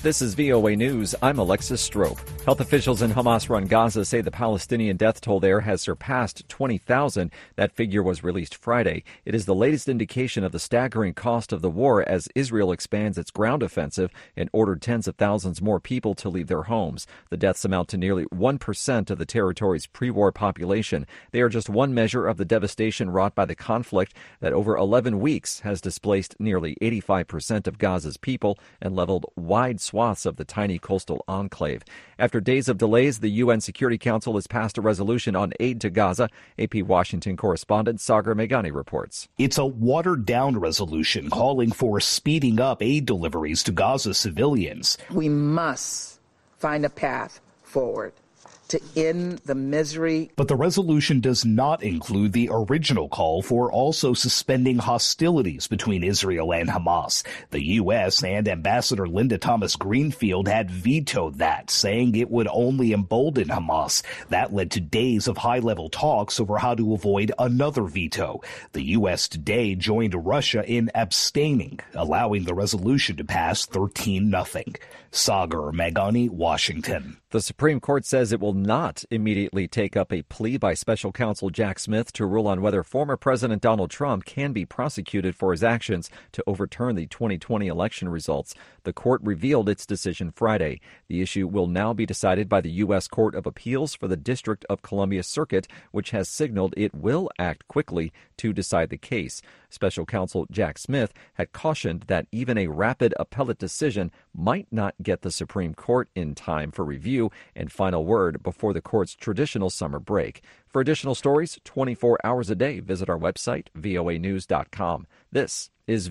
This is VOA News. I'm Alexis Strope. Health officials in Hamas-run Gaza say the Palestinian death toll there has surpassed 20,000. That figure was released Friday. It is the latest indication of the staggering cost of the war as Israel expands its ground offensive and ordered tens of thousands more people to leave their homes. The deaths amount to nearly 1% of the territory's pre-war population. They are just one measure of the devastation wrought by the conflict that over 11 weeks has displaced nearly 85% of Gaza's people and leveled wide swaths of the tiny coastal enclave. After days of delays, the UN Security Council has passed a resolution on aid to Gaza. AP Washington correspondent Sagar Meghani reports. It's a watered-down resolution calling for speeding up aid deliveries to Gaza civilians. We must find a path forward to end the misery. But the resolution does not include the original call for also suspending hostilities between Israel and Hamas. The U.S. and Ambassador Linda Thomas-Greenfield had vetoed that, saying it would only embolden Hamas. That led to days of high-level talks over how to avoid another veto. The U.S. today joined Russia in abstaining, allowing the resolution to pass 13-0. Sagar Meghani, Washington. The Supreme Court says it will not immediately take up a plea by special counsel Jack Smith to rule on whether former President Donald Trump can be prosecuted for his actions to overturn the 2020 election results. The court revealed its decision Friday. The issue will now be decided by the U.S. Court of Appeals for the District of Columbia Circuit, which has signaled it will act quickly to decide the case. Special counsel Jack Smith had cautioned that even a rapid appellate decision might not get the Supreme Court in time for review and final word before the court's traditional summer break. For additional stories 24 hours a day, visit our website, voanews.com. This is